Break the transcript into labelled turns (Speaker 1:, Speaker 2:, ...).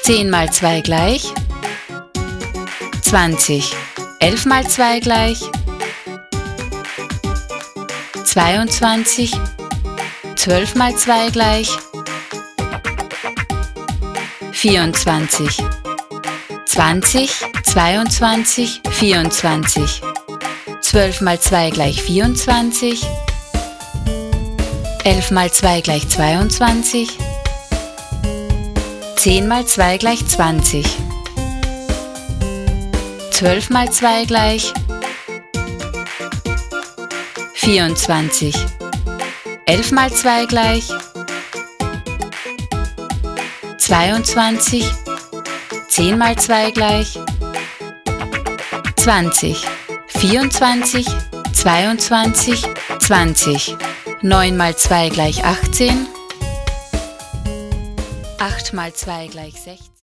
Speaker 1: 10 mal 2 gleich 20. 11 mal 2 gleich 22. 12 mal 2 gleich 24. 20, 22, 24. 12 mal 2 gleich 24. 11 mal 2 gleich 22. 10 mal 2 gleich 20. 12 mal 2 gleich 24. 11 mal 2 gleich 22. 10 mal 2 gleich 20. 24. 22. 20. 9 mal 2 gleich 18. 8 mal 2 gleich 16.